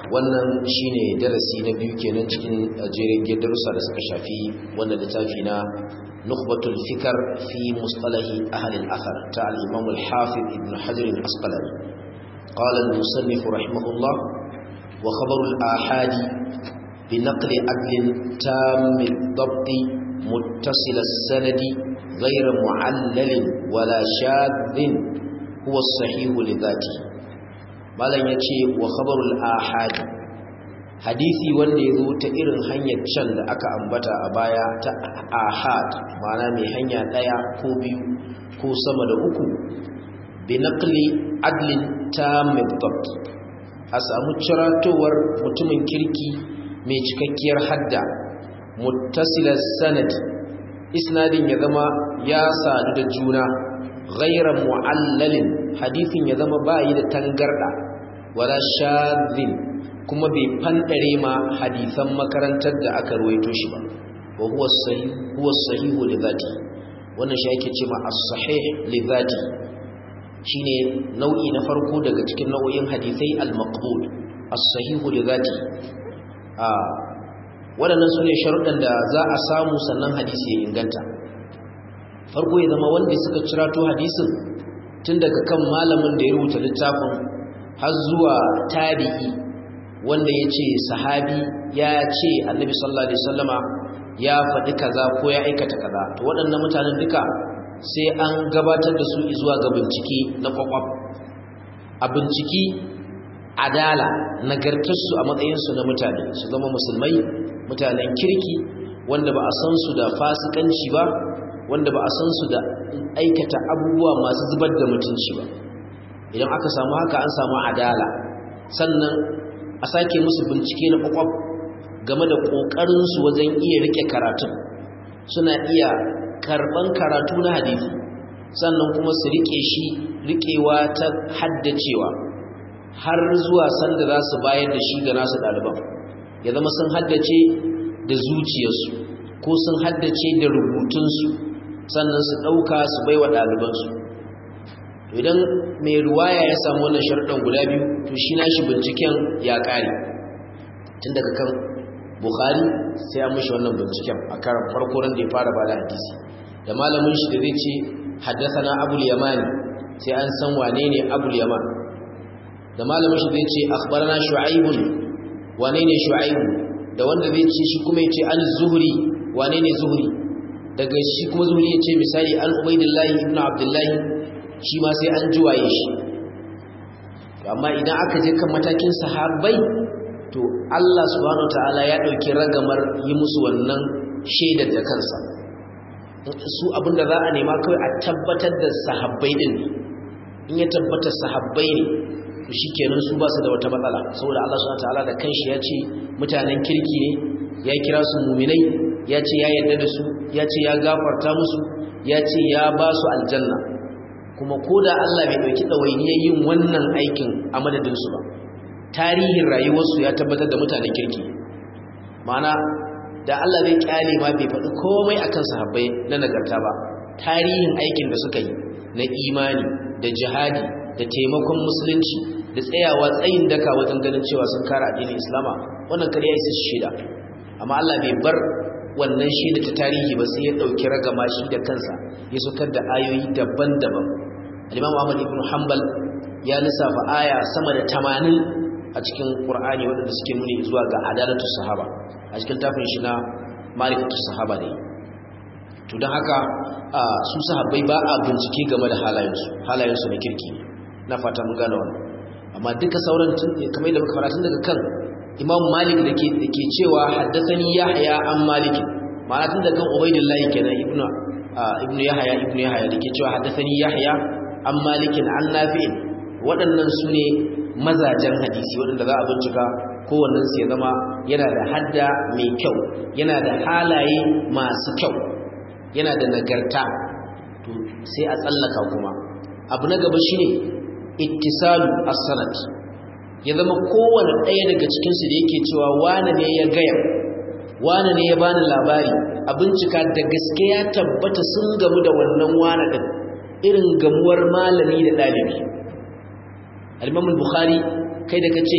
wannan shine darasi na biyu kenan cikin jerin darussa da suka shafi wannan littafi na nukhbatul fikr fi mustalahi ahli al-athar ta al-imam al-hafiz ibn hajar al-asqalani qala al-musannif rahimahullah wa khabar al-ahad bi naql adl tam al-dabt muttasil as-sanad ghayr mu'allal wala shadh huwa as-sahih li dhatihi malam yace wa khabarul ahad hadisi wanda yazo ta irin hanyar can da aka ambata a baya ta ahad ma'ana mai hanya daya ko biyu ko sama da uku bi naqli adlin tam bidabt a samu ciratowar mutumin kirki mai cikakkiyar hadda muttasilas sanad isnadin ya zama ya sadu da juna ghayra mu'allalin hadisin ya zama bayi da tangarda wala shadhin kuma bai fandare ma hadisan makarantar da aka ruwaito shi ba wa huwa sahih li dhati wannan shi yake cewa as-sahih li dhati shine nau'i na farko daga cikin nau'in hadisai al-maqbul as-sahih li dhati waɗannan sune sharuɗan da za a samu sannan hadisi ya inganta farko ya zama wanda suka cirato hadisin tun daga kan malamin da ya rubuta littafin har zuwa tabi'i wanda ya ce sahabi ya ce annabi sallallahu alaihi wasallama ya faɗi kaza ko ya aikata kaza to waɗannan mutanen duka sai an gabatar da su zuwa ga bincike na kwakwaf a binciki adala nagartarsu a matsayinsu na mutane su zama musulmai mutanen kirki wanda ba a san su da fasikanci ba wanda ba a san su da aikata abubuwa masu zubar da mutunci ba idan aka samu haka an samu adala sannan a sake musu bincike na kwakwaf game da ƙoƙarinsu wajen iya rike karatun suna iya karɓan karatu na hadisi sannan kuma su rike shi rikewa ta haddacewa har zuwa sanda za su bayar da shi ga nasu ɗaliban ya zama sun haddace da zuciyarsu ko sun haddace da rubutunsu sannan su ɗauka su bai wa ɗalibansu idan mai ruwaya ya samu wannan sharuɗan guda biyu to shi nashi binciken ya ƙare tun daga kan bukhari sai an mishi wannan binciken a karan farko ran da ya fara bada hadisi da malamin shi da zai ce haddathana abul yamani sai an san wane ne abul yaman da malamin shi zai ce akhbarana shu'aib wane ne shu'aib da wanda zai ce shi kuma ya ce an zuhri wane ne zuhri daga shi kuma zuhri ya ce misali an ubaidillahi ibnu abdullahi shi ma sai an juwaye shi amma idan aka je kan matakin sahabbai to Allah subhanahu wataala ya dauki ragamar yi musu wannan shaidar da kansa su abinda za a nema kawai a tabbatar da sahabbai din in ya tabbata sahabbai ne to shikenan su ba su da wata matsala saboda Allah subhanahu wataala da kanshi ya ce mutanen kirki ne ya kira su mu'minai ya ce ya yarda da su ya ce ya gafarta musu ya ce ya ba su aljanna kuma koda Allah bai dauki dawainiyar yin wannan aikin a madadin su ba tarihin rayuwarsu ya tabbatar da mutanen kirki ma'ana da Allah bai kyale ma bai faɗi komai akan sahabbai na nagarta ba tarihin aikin da suka yi na imani da jihadi da taimakon musulunci da tsayawa tsayin daka wajen ganin cewa sun kare addinin Islama wannan kare ya isa shaida amma Allah bai bar wannan shaida ta tarihi ba sai ya dauki ragama shi da kansa ya sokar da ayoyi daban-daban al-Imam Ahmad ibn Hanbal ya lissafa aya sama da 80 a cikin Qur'ani wanda suke nuni zuwa ga adalatu sahaba a cikin tafin shi na Ma'rifatu Sahaba ne to dan haka su sahabbai ba a bincike game da halayensu na kirki na fata mun gane wannan amma duka sauran kamar da muka fara tun daga kan Imam Malik dake cewa haddathani Yahya an Malik ma'ana tun daga kan Ubaydullah kenan ibnu Yahya dake cewa haddathani Yahya an Malik an Nafi' waɗannan su ne mazajen hadisi waɗanda za a bincika kowannen su ya zama yana da hadda mai kyau yana da halaye masu kyau yana da nagarta to sai a tsallaka kuma abu na gaba shine ittisalu as-sanad ya zama kowanne ɗaya daga cikin su da yake cewa wane ne ya gaya wane ne ya bani labari a bincika da gaske ya tabbata sun gamu da wannan wane din irin gamuwar malami da ɗalibi al-Imam al-Bukhari kai da kace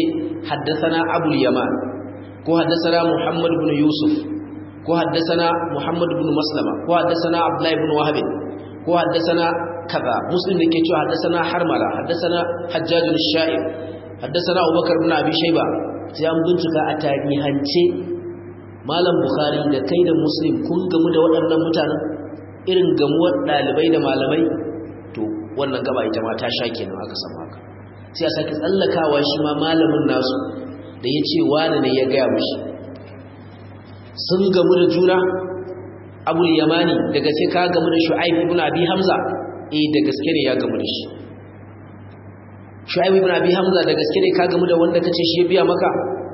haddathana Abu al-Yaman ko haddathana Muhammad ibn Yusuf ko haddathana Muhammad ibn Maslama ko haddathana Abdullah ibn Wahab ko haddathana kaza Muslim yake cewa haddathana Harmala haddathana Hajjaj al-Sha'ib haddathana Abu Bakr ibn Abi Shayba sai an bincika a tarihance Malam Bukhari da kai da Muslim kun gamu da waɗannan mutanen irin gamuwar dalibai da malamai to wannan gaba ita ma ta sha kenan aka samu haka sai a sake tsallakawa shi ma malamin nasu da ya ce wani ne ya gaya mushi sun gamu da juna Abul Yamani da gaske ka gamu da Shu'aib ibn Abi Hamza da gaske ne ya gamu da shi Shu'aib ibn Abi Hamza da gaske ne ka gamu da wanda kace shi ya biya maka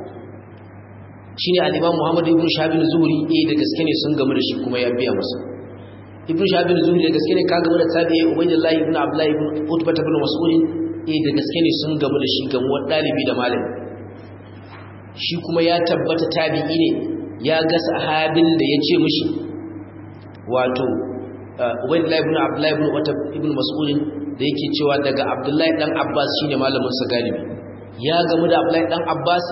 shine al-Imam Muhammad ibn Shahab al-Zuhri da gaske ne sun gamu da shi kuma ya biya masa Ibn Shahab al-Zuhri da gaske ne ka gamu da tabi'i Ubaydullah ibn Abdullah ibn Utbah ibn Mas'ud da gaske ne sun gamu da shi gamuwar dalibi da malami shi kuma ya tabbata tabi'i ne ya ga sahabin da ya ce mishi wato Ubaydullah ibn Abdullah ibn Utbah ibn Mas'ud da yake cewa daga Abdullah dan Abbas shine malamin sa galibi ya gamu da Abdullah dan Abbas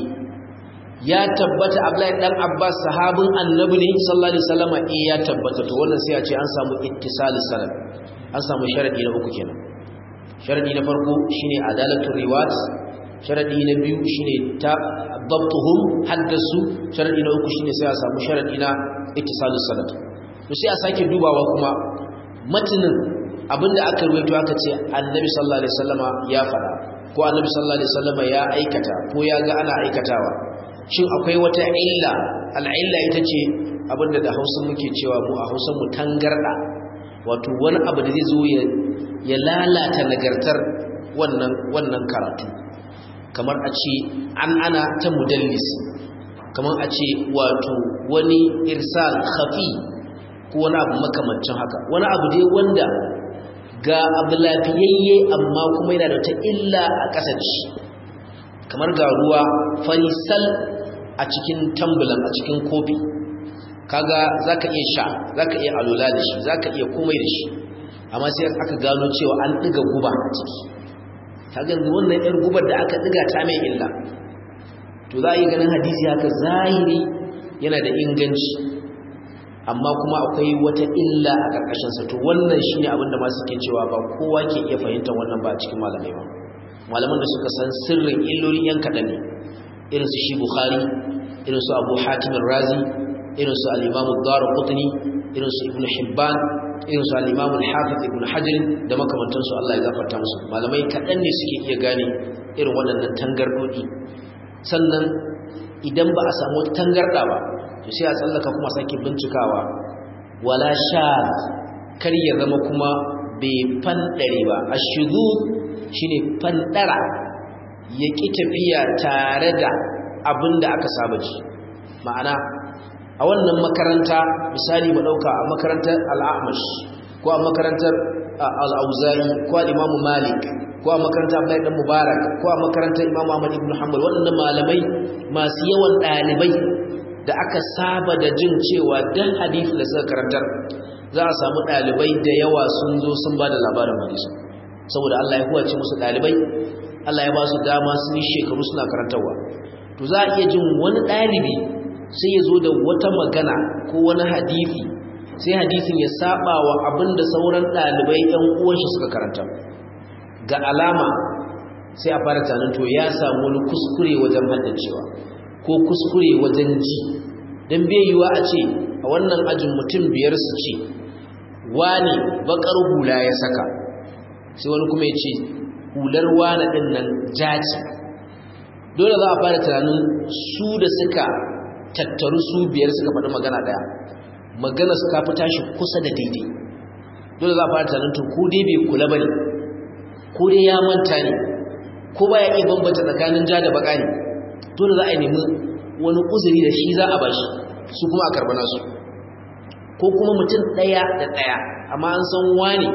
ya tabbata Abdullahi dan Abbas sahabin Annabi ne sallallahu alaihi wasallam ya tabbata to wannan sai a ce an samu ittisalus sanad an samu sharadi na uku kenan sharadi na farko shine adalatul riwayat sharadi na biyu shine dabtuhum haddasu sharadi na uku shine sai a samu sharadi na ittisalus sanad to sai a sake dubawa kuma matanin abinda aka ruwaito aka ce Annabi sallallahu alaihi wasallama ya fada ko Annabi sallallahu alaihi wasallama ya aikata ko ya ga ana aikatawa shin akwai wata illa al'illa ita ce abinda da Hausa muke cewa mu a Hausa mu tangarda wato wani abu da zai zo ya lalata nagartar wannan karatu kamar a ce ana ta mudallis kamar a ce wato wani irsal khafi ko wani abu makamancin haka wani abu dai wanda ga abu lafiyayye amma kuma yana da ta illa a kasace kamar ga ruwa fanisal a cikin tambulan a cikin kofi kaga zaka iya sha zaka iya alula da shi zaka iya komai da shi amma sai aka gano cewa an diga guba a ciki kaga wannan yar gubar da aka diga ta mai illa to za a yi ganin hadisi haka zahiri yana da inganci amma kuma akwai wata illa a karkashin sa to wannan shine abin da ma suke cewa ba kowa ke iya fahimtar wannan ba a cikin malamai ba malaman da suka san sirrin illoli yan kadan ne irin su shi Bukhari irin su Abu Hatim al-Razi irin su al-Imam ad-Darqutni irin su Ibn Hibban irin su al-Imam al-Hafiz Ibn Hajar da makamantan su Allah ya gafarta musu malamai kadan ne suke iya gane irin waɗannan tangardodi sannan idan ba a samu tangarda ba to sai a tsallaka kuma sake bincikawa wala sha kar ya zama kuma bai fandare ba ashudud shine fandara ya ƙi tafiya tare da abin da aka saba ji ma'ana a wannan makaranta misali mu ɗauka a makarantar al'amash ko a makarantar al'auza'i ko al'imamu malik ko a makarantar abdullahi dan mubarak ko a makarantar imamu ahmad ibn hanbal waɗannan malamai masu yawan ɗalibai da aka saba da jin cewa dan hadisi da suka karantar za a samu ɗalibai da yawa sun zo sun ba da labarin hadisi saboda Allah ya huwace musu ɗalibai Allah ya ba su dama sun yi shekaru suna karantarwa to za a iya jin wani ɗalibi sai ya zo da wata magana ko wani hadisi sai hadisin ya saba wa abin da sauran ɗalibai ɗan uwanshi suka karanta ga alama sai a fara tunanin to ya samu wani kuskure wajen haddacewa ko kuskure wajen ji don bai yiwa a ce a wannan ajin mutum biyar su ce wani bakar hula ya saka sai wani kuma ya ce hular wani ɗin nan jaci dole za a fara tunanin su da suka tattaru su biyar suka faɗi magana ɗaya magana su kafi tashi kusa da daidai dole za a fara tunanin to ko dai bai kula ba ne ko dai ya manta ne ko ba ya iya bambanta tsakanin ja da baka ne dole za a nemi wani uzuri da shi za a bashi su kuma a karɓa nasu ko kuma mutum ɗaya da ɗaya amma an san wani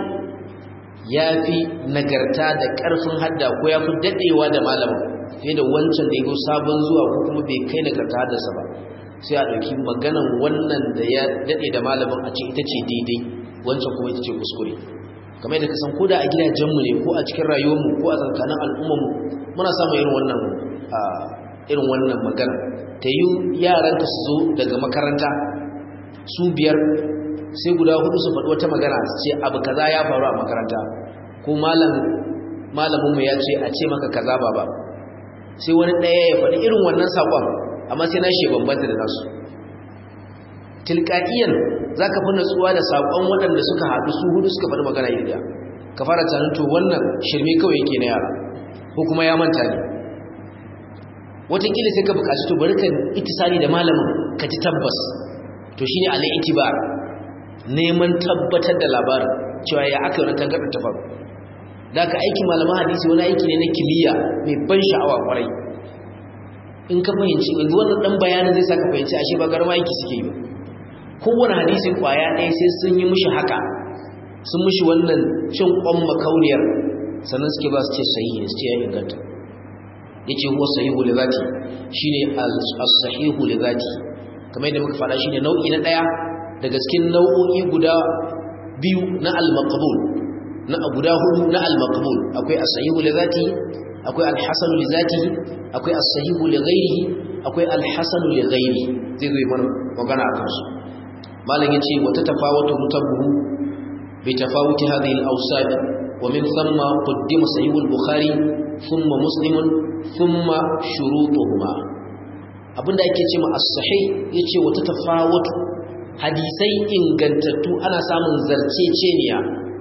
ya fi nagarta da ƙarfin hadda ko ya fi daɗewa da malamin fiye da wancan da ya go sabon zuwa ko kuma bai kai nagarta haddarsa ba sai a ɗauki maganan wannan da ya daɗe da malamin a ce ita ce daidai wancan kuma ita ce kuskure kamar yadda ka san ko da a gidajenmu ne ko a cikin rayuwarmu ko a tsakanin al'ummarmu muna samun irin wannan irin wannan magana ta yi yaranka su zo daga makaranta su biyar sai guda hudu su faɗi wata magana su ce abu kaza ya faru a makaranta ko malaminmu ya ce a ce maka kaza baba sai wani ɗaya ya faɗi irin wannan saƙon amma sai na shi bambanta da nasu tilka'iyan za ka fi natsuwa da saƙon waɗanda suka haɗu su hudu suka faɗi magana iri ka fara tunanin to wannan shirme kawai yake na yara ko kuma ya manta ne watakila sai ka buƙaci to bari ka itisali da malamin ka ji tabbas to shine al-itibar neman tabbatar da labarin cewa ya aka wani tangarɗar ta faru da ka aiki malaman hadisi wani aiki ne na kimiyya mai ban sha'awa kwarai in ka fahimci yanzu wannan dan bayanin zai saka fahimci ashe ba garma aiki suke yi ba kowane hadisi kwaya ɗaya sai sun yi mishi haka sun mishi wannan cin ƙwan makauniyar sannan suke ba su ce sahihi ne su ce ya inganta yace huwa sahihu li zati shine as-sahihu li zati kamar yadda muka fara shine nau'i na daya daga cikin nau'o'i guda biyu na al-maqbul na guda hudu na al-maqbul akwai as-sahihu li zati akwai al-hasan li zati akwai as-sahihu li ghairihi akwai al-hasan li ghairihi zai zo mana magana akan su malam yace wa tatafawatu mutabuhu bi tafawuti hadhihi al-awsaf wa min thumma qaddima sahih al-bukhari thumma muslim thumma shurutuhuma abinda yake cewa as-sahih yace wa tatafawatu hadisai ingantattu ana samun zarceceniya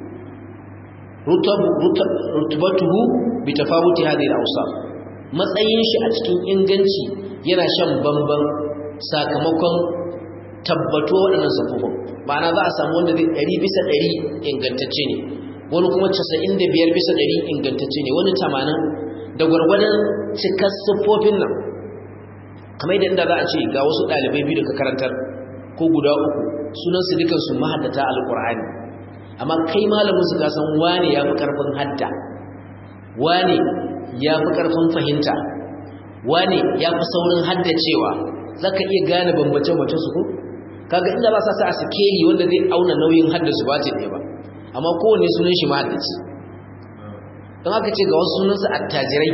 rutubatuhu bi tafawuti hadhihi al-awsaf matsayin shi a cikin inganci yana shan bamban sakamakon tabbato waɗannan safofin ma'ana za a samu wanda zai 100% ingantacce ne wani kuma 95% ingantacce ne wani 80 da gwargwadon cikar siffofin nan kamar yadda za a ce ga wasu ɗalibai biyu da ka karantar ko guda uku sunansu dukansu mahaddata alƙur'ani amma kai malamin su kasan wane ya fi ƙarfin hadda wane ya fi ƙarfin fahimta wane ya fi saurin haddacewa za ka iya gane bambance-bambance su ko kaga inda ba sa a sikeli wanda zai auna nauyin haddasu ba ce ba amma kowanne sunan shi mahaddaci don haka ce ga wasu sunansu attajirai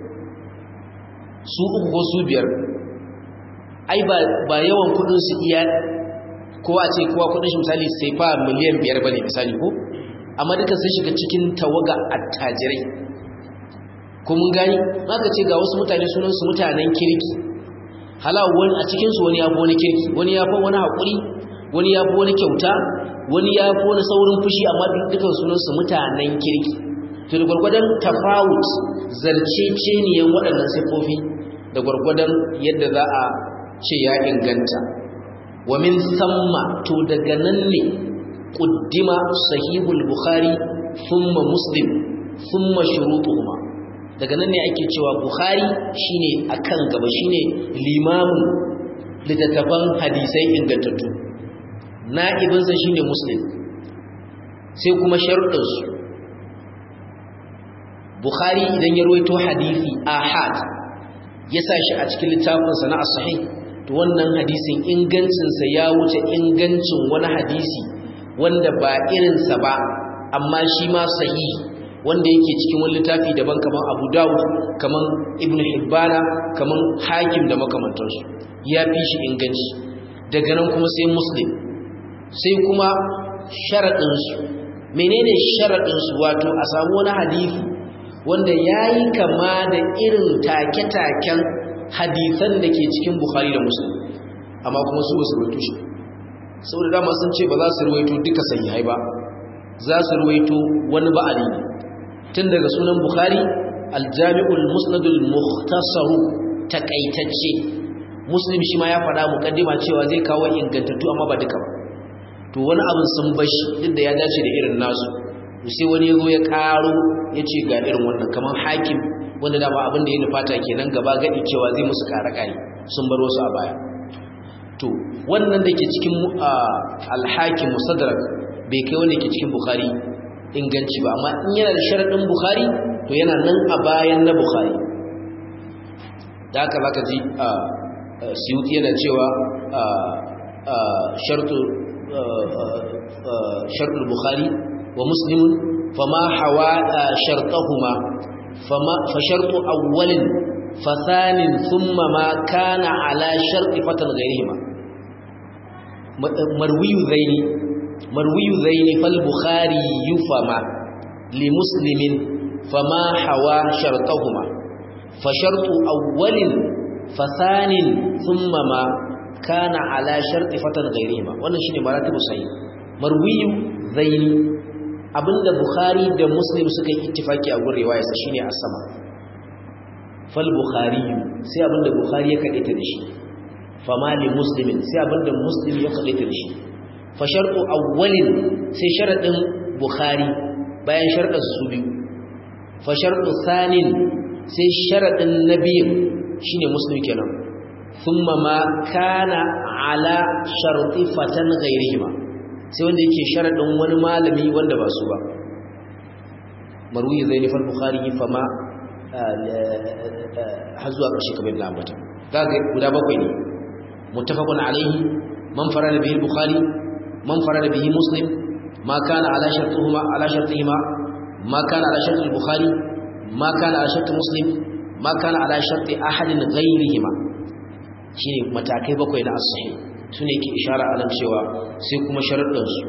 su uku ko su biyar ai ba yawan kudin su iya ko a ce kowa kudin shi misali sai fa miliyan 5 bane misali ko amma duka sun shiga cikin tawaga attajirai ko mun gani haka ce ga wasu mutane sunan su mutanen kirki halawun a cikin su wani ya fi wani kirki wani ya fi wani hakuri wani ya fi wani kyauta wani ya fi wani saurin fushi amma dukan sunan su mutanen kirki to da gurgurdan tafawut zarceceniyan waɗannan sifofi da gurgurdan yadda za a ce ya inganta wa min samma to daga nan ne quddima sahihul bukhari thumma muslim thumma shurutuhuma daga nan ne ake cewa bukhari shine akan gaba shine limamin littattafan hadisai ingantattu na'ibinsa shine muslim sai kuma sharuɗinsu bukhari idan ya ruwaito hadisi ahad ya sa shi a cikin littafinsa na as-sahih to wannan hadisin ingancinsa ya wuce ingancin wani hadisi wanda ba irinsa ba amma shi ma sahihi wanda yake cikin wani littafi daban kaman Abu Dawud kaman Ibn Hibban kaman Hakim da makamantansu ya fi shi inganci daga nan kuma sai Muslim sai kuma sharadin su menene sharadin su wato a samu wani hadisi wanda yayi kama da irin take-taken hadisan da ke cikin Bukhari da Muslim amma kuma su basu ruwaito shi saboda dama sun ce ba za su ruwaito duka sahihai ba za su ruwaito wani ba'ali tun daga sunan Bukhari al-Jami'ul Musnadul Mukhtasar takaitacce Muslim shi ma ya faɗa mukaddima cewa zai kawo ingantattu amma ba duka ba to wani abin sun bashi duk da ya dace da irin nasu sai wani yazo ya karo yace ga irin wannan kaman Hakim wanda da ba abin da ya nufata kenan gaba gadi cewa zai musu kare sun bar wasu a baya to wannan da ke cikin al-Hakim Musaddarak bai kai wanda ke cikin Bukhari inganci ba amma in yana da sharadin Bukhari to yana nan a bayan na Bukhari da haka zaka ji Suyuti yana cewa shartul Bukhari wa Muslim fama hawa shartahuma fa shartu awwalin fasanin thumma ma kana ala sharti fatan ghayrihima marwiyu zaini fal bukhari yufama li muslimin fama hawa shartahuma fa shartu awwalin fasanin thumma ma kana ala sharti fatan ghayrihima wannan shine maratibu sahih marwiyu zaini abinda bukhari da muslim suka yi ittifaki a gurin riwayarsa shine as-sama fal bukhari sai abinda bukhari ya kadaita da shi fama li muslimin sai abinda muslim ya kadaita da shi fa shartu awwalin sai sharadin bukhari bayan sharadin su biyu fa shartu thanin sai sharadin nabiyin shine muslim kenan thumma ma kana ala sharti fatan ghayrihima sai wanda yake sharadin wani malami wanda ba su ba marwi zaini fal bukhari fama har zuwa ƙarshe kamar da ambata kaga guda bakwai ne muttafaqun alayhi man farada bihi al-bukhari man farada bihi muslim ma kana ala shartihima ma kana ala shart al-bukhari ma kana ala shart muslim ma kana ala shart ahadin ghayrihima shine matakai bakwai na as-sahih sune yake ishara alam cewa sai kuma sharuɗan su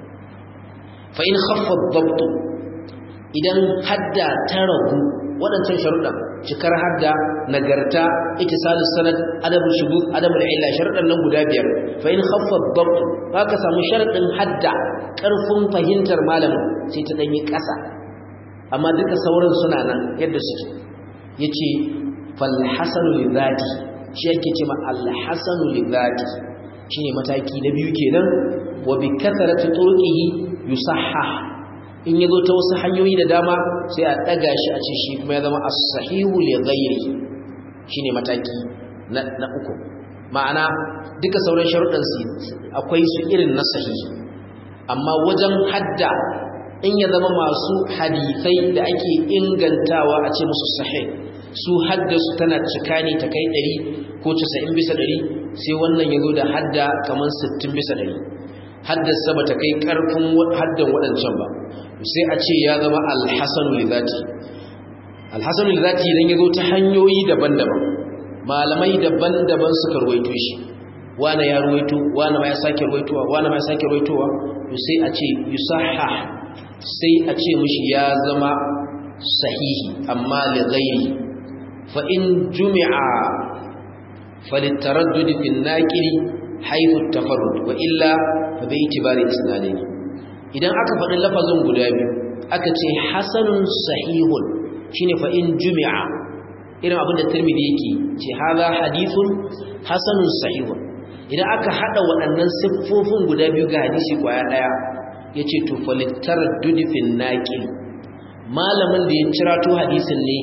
fa in khaffa ad-dabt idan hadda ta ragu waɗancan sharuɗan cikar hadda nagarta ittisalus sanad adabul shubut adabul illa sharuɗan nan guda biyar fa in khaffa ad-dabt haka samu sharuɗin hadda ƙarfin fahimtar malamin sai ta danyi ƙasa amma duka sauran suna nan yadda suke yace fal hasanu lidhati shi yake cewa al hasanu lidhati shine mataki na biyu kenan wa bi kathrati turqihi yusahhah in yazo ta wasu hanyoyi da dama sai a daga shi a ce shi kuma ya zama as-sahihu li ghairi shine mataki na uku ma'ana duka sauran sharuɗan su akwai su irin na sahihi amma wajen hadda in ya zama masu hadisai da ake ingantawa a ce musu sahih su haddasu tana cika ne ta kai 100 ko 90 bisa 100 sai wannan yazo da hadda kaman 60 bisa 100 haddasa bata kai karfin haddan wadancan ba sai a ce ya zama al-hasanu lidhati al-hasanu lidhati idan yazo ta hanyoyi daban-daban malamai daban-daban suka ruwaito shi wani ya ruwaito wani ma ya sake ruwaitowa wani ma ya sake ruwaitowa to sai a ce yusahhah sai a ce mishi ya zama sahihi amma li ghairi fa in jumi'a falitaraddud fi an-naqil haythu at-tafarrud wa illa fa bi itibari isnadain idan aka faɗi lafazin guda biyu aka ce hasanun sahihun shine fa in jumi'a irin abin da Tirmidhi yake ce hadha hadithun hasanun sahihun idan aka hada waɗannan siffofin guda biyu ga hadisi kwaya daya yace to falitaraddud fi an-naqil malamin da ya cirato hadisin ne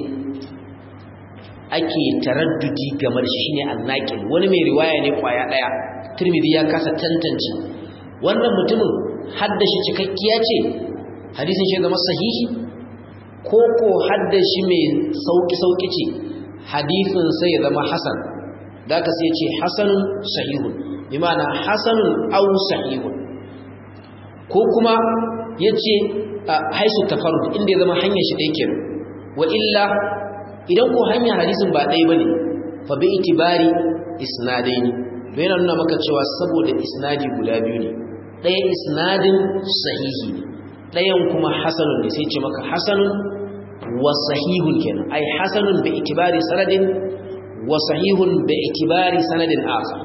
ake taraddudi game da shi shine an-naqil wani mai riwaya ne kwaya daya Tirmidhi ya kasa tantance wannan mutumin haddashi cikakkiya ce hadisin shi zama sahihi ko haddashi mai sauki ce hadisin sai ya zama hasan da ka sai ce hasanun sahihun bi ma'ana hasanun aw sahihun ko kuma yace haisu tafarrud inda ya zama hanyar shi dai kenan wa illa idan ko hanyar hadisin ba dai bane fa bi itibari isnadaini to yana nuna maka cewa saboda isnadi guda biyu ne ɗaya isnadin sahihi ne ɗayan kuma hasanun ne sai ce maka hasanun wa sahihun kenan ai hasanun bi itibari sanadin wa sahihun bi itibari sanadin akhar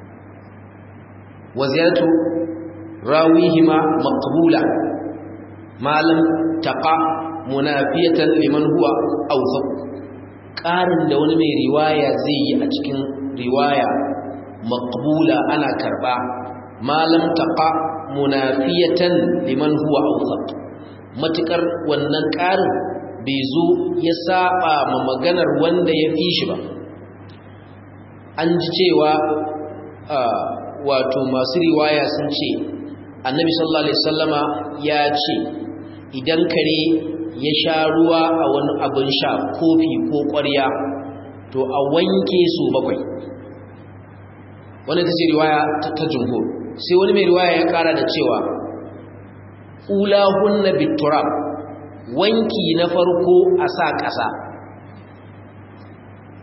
wa ziyaratu rawihima maqbula ma lam taqa munafiyatan liman huwa awthaq ƙarin da wani mai riwaya zai yi a cikin riwaya maqbula ana karba malam taqa munafiyatan liman huwa awthaq matukar wannan ƙarin bai zo ya saba ma maganar wanda ya fi shi ba an ji cewa wato masu riwaya sun ce annabi sallallahu alaihi wasallama ya ce idan kare ya sha ruwa a wani abin sha kofi ko ƙwarya to a wanke su 7 wannan ita ce riwaya ta jumhur sai wani mai riwaya ya kara da cewa ulahunna biturab wanki na farko a sa ƙasa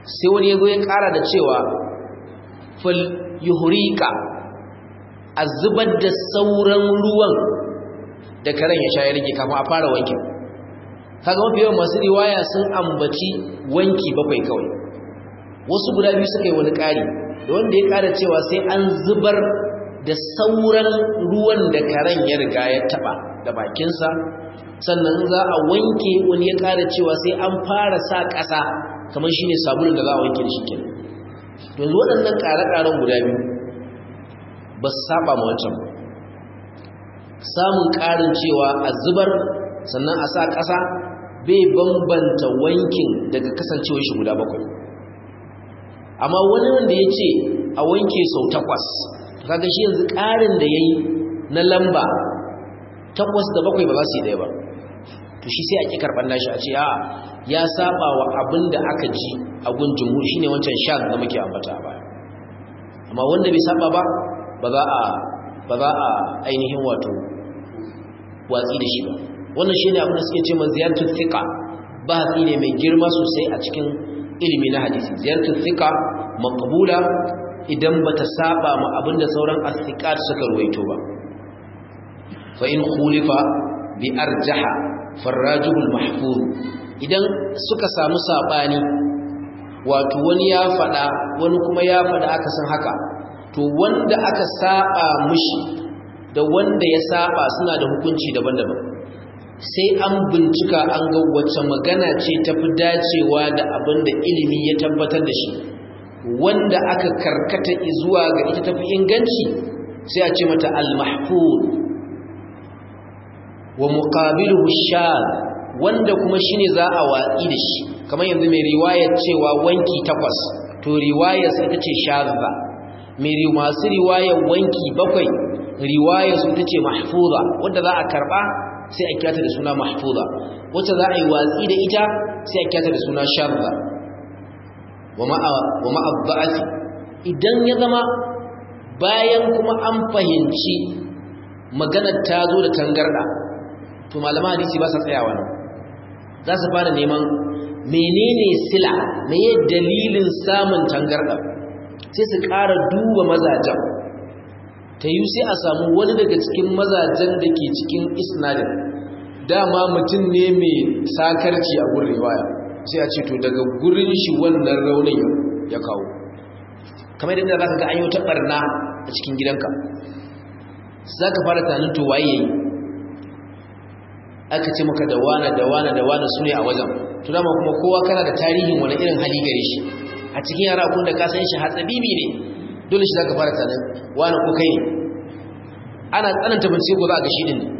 sai wani yazo ya ƙara da cewa fal yuhrika azubar da sauran ruwan da karen ya sha ya rage kafin a fara wankin. Kaga mafi yawan masu riwaya sun ambaci wanki 7 kawai, wasu guda biyu suka yi wani ƙari da wanda ya ƙara cewa sai an zubar da sauran ruwan da karen ya riga ya taba da bakinsa, sannan za a wanke. Wani ya ƙara cewa sai an fara sa ƙasa kamar shine sabulun da za a wanke da shi kenan. Yanzu waɗannan ƙare-ƙaren guda biyu ba su saba ma wancan ba. Samun ƙarin cewa a zubar sannan a sa ƙasa bai bambanta wankin daga kasancewar shi guda 7. Amma wani wanda ya ce a wanke sau 8, kaga shi yanzu ƙarin da ya yi na lamba 8 da 7 ba za su yi ɗaya ba, to shi sai a ƙi karɓar nashi a ce ya saba wa abin da aka ji a gun jumhur shine wancan sha da muke ambata ba. Amma wanda bai saba ba ba za a ainihin wato watsi da shi ba. Wannan shine abin da suke ce ma ziyaratu thiqa, bahasi ne mai girma sosai a cikin ilimi na hadisi. Ziyaratu thiqa maqbula idan bata saba ma abinda sauran as-thiqat suka ruwaito ba. Fa in khulifa bi arjaha farrajul mahfuz, idan suka samu sabani wato wani ya fada wani kuma ya fada aka san haka, to wanda aka saba mushi da wanda ya saba suna da hukunci daban-daban. Sai an bincika an ga wacce magana ce tafi dacewa da abinda ilimi ya tabbatar da shi, wanda aka karkata zuwa ga ita tafi inganci sai a ce mata al-mahfuz. Wa muqabiluhu shadh, wanda kuma shine za a watsi da shi. Kamar yanzu mai riwayar cewa wanki 8, to riwayar sai ta ce shadha. Masu riwayar wanki 7, riwayar su ta ce mahfuza, wanda za a karba sai a kiyata da suna mahfuza, wacce za a yi watsi da ita sai a kiyata da suna shadha. Wa ma'a dha'fi, idan ya zama bayan kuma an fahimci maganar ta zo da tangarda, to malaman hadisi ba sa tsayawa nan, za su fara neman menene sila, meye dalilin samun tangarda, sai su ƙara duba mazajen. Ta yi sai a samu wani daga cikin mazajen da ke cikin isnadin dama mutum ne mai sakarci a gurin riwaya, sai a ce to daga gurin shi wannan raunin ya kawo. Kamar yadda za ka ga an yi wata ɓarna a cikin gidanka, za ka fara tunanin to waye yayi, aka ce maka da wane su ne a wajen, to dama kuma kowa kana da tarihin wani irin hali gare shi. A cikin yara kun da ka san shi hatsabibi ne, dole shi za ka fara tunanin wane ko kai ne. Ana tsananta bincike ko za a ga shi din ne,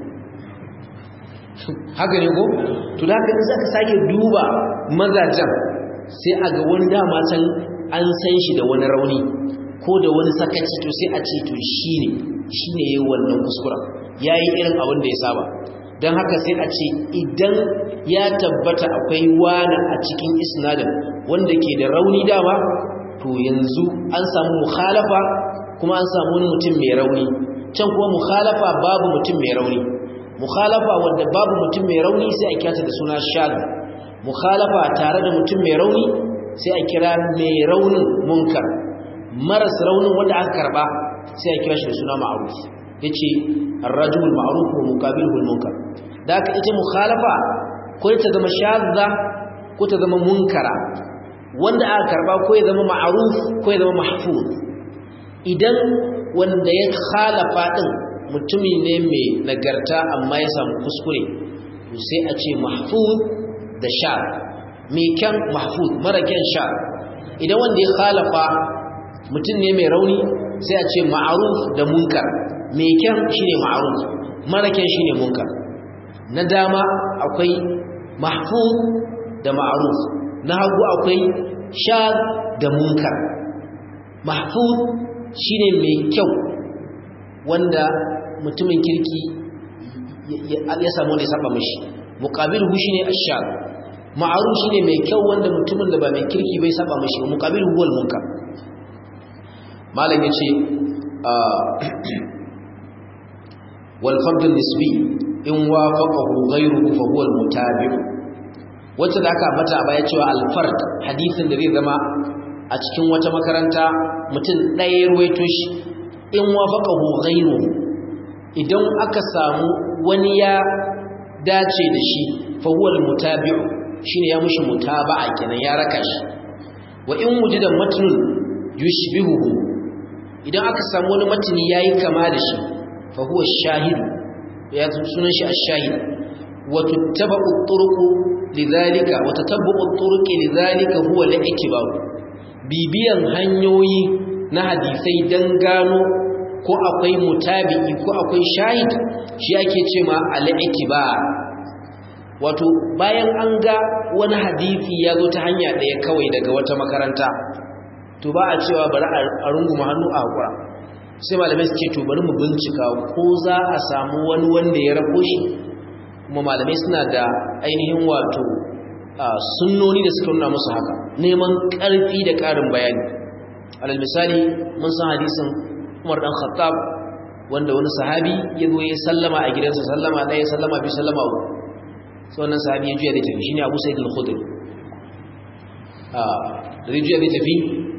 haka ne ko? To da haka za ka sake duba mazajen sai a ga wani dama can an san shi da wani rauni ko da wani sakaci, to sai a ce to shi ne yayin wannan kuskura, yayi irin abin da ya saba. Don haka sai a ce idan ya tabbata akwai wani a cikin isnadin wanda ke da rauni dama, to yanzu an samu mukhalafa kuma an samu wani mutum mai rauni, can kuma mukhalafa babu mutum mai rauni. Mukhalafa wanda babu mutum mai rauni sai a kira ta da suna shadh. Mukhalafa tare da mutum mai rauni sai a kira mai raunin munkar. Maras raunin wanda aka karba sai a kira shi da suna ma'ruf. Yace ar-rajul ma'ruf wa muqabiluhu al-munkar. Da haka ita mukhalafa ko ta zama shadha ko ta zama munkara, wanda aka karba ko ya zama ma'ruf ko ya zama mahfuz. Idan wanda ya khalafa din mutumi ne mai nagarta amma ya samu kuskure, to sai a ce mahfuz da shadh. Mai kyan mahfuz, mara kyan shadh. Idan wanda ya khalafa mutum ne mai rauni sai a ce ma'ruf da munkar. Mai kyan shine ma'ruf, mara kyan shine munkar. Na dama akwai mahfuz da ma'ruf, na hagu akwai shadh da munkar. Mahfuz shine mai kyau wanda mutumin kirki ya samu da ya saba mishi, muqabiluhu shine ash-shadh. Ma'ruf shine mai kyau wanda mutumin da ba mai kirki bai saba mishi, muqabiluhu wal munkar. Malam yace wal fard an-nisbi in wafaqahu ghayruhu fa huwa al-mutabi'. wacce da aka ambata a baya cewa al-fard hadisin da zai zama a cikin wata makaranta mutum ɗaya ya ruwaito shi in wafaqahu ghayruhu idan aka samu wani ya dace da shi fa huwa al-mutabi'u shine ya mushi mutaba'a kenan ya raka shi wa in wujida matnun yushbihuhu idan aka samu wani matni yayi kama da shi fa huwa ash-shahid ya sunan shi ash-shahid wa tuttabu at-turuq lidhalika wa tatabbu at-turuq lidhalika huwa al-ikbar bibiyan hanyoyi na hadisai dan gano ko akwai mutabi'i ko akwai shahid shi ake cewa al-ikbar wato bayan an ga wani hadisi ya zo ta hanya ɗaya kawai daga wata makaranta to ba a cewa bari a runguma hannu a hakura sai malamai su ce to bari mu bincika ko za a samu wani wanda ya rako shi kuma malamai suna da ainihin wato sunnoni da suka nuna musu haka neman ƙarfi da ƙarin bayani alal misali mun san hadisin Umar dan Khattab wanda wani sahabi ya zo ya sallama a gidansa sallama ɗaya sallama biyu sallama uku sai wannan sahabi ya juya da tafi shine Abu Sa'id al-Khudri da ya juya da tafi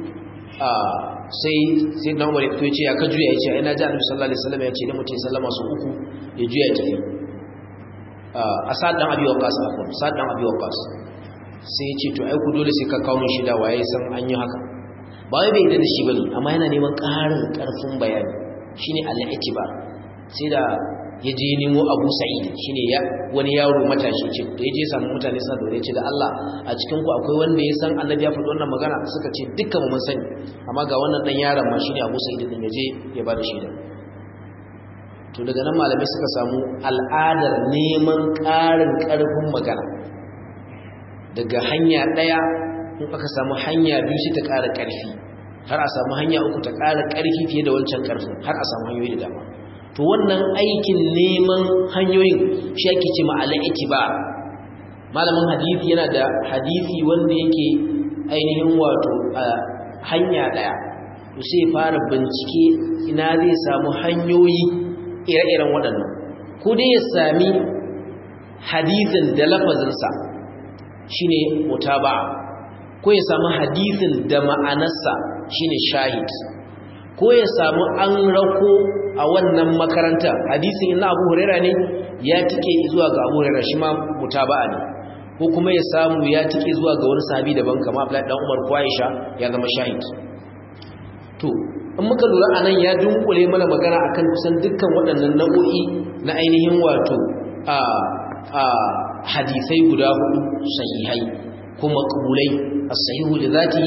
sai na Umar ya fito ya ce ya ka juya ya ce ina ji Annabi sallallahu alaihi wasallam ya ce da mutum sallama su uku ya juya ya tafi Asad dan Abi Waqqas Asad dan Abi Waqqas sai ya ce to ai ku dole sai ka kawo min shida waye san an yi haka ba wai bai da shi bane amma yana neman ƙarin ƙarfin bayani shine al-i'tibar sai da yaje nemo Abu Sa'id shine wani yaro matashi ce da yaje samu mutane sa da yace da Allah a cikin ku akwai wanda ya san Annabi ya faɗi wannan magana suka ce dukkan mu mun sani amma ga wannan dan yaron ma shine Abu Sa'id din yaje ya bada shaida to daga nan malamai suka samu al'adar neman ƙarin ƙarfin magana daga hanya daya in aka samu hanya biyu sai ta ƙara ƙarfi har a samu hanya uku ta ƙara ƙarfi fiye da wancan ƙarfin har a samu hanyoyi da dama to wannan aikin neman hanyoyin shi ake ce ma'ala itibar malamin hadisi yana da hadisi wanda yake ainihin wato hanya daya to sai fara bincike ina zai samu hanyoyi ire-iren waɗannan ko dai ya sami hadisin da lafazinsa shine mutaba'a ko ya samu hadisin da ma'anarsa shine shahid ko ya samu an rako a wannan makaranta hadisin na Abu Hurairah ne ya tike zuwa ga Abu Hurairah shi ma mutaba'a ne ko kuma ya samu ya tike zuwa ga wani sahabi daban kamar Abdullahi dan Umar ko Aisha ya zama shahid to in muka lura anan ya dunkule mana magana akan kusan dukkan waɗannan nau'o'i na ainihin wato hadisai guda hudu sahihai ko maqbulai as-sahihu li dhatihi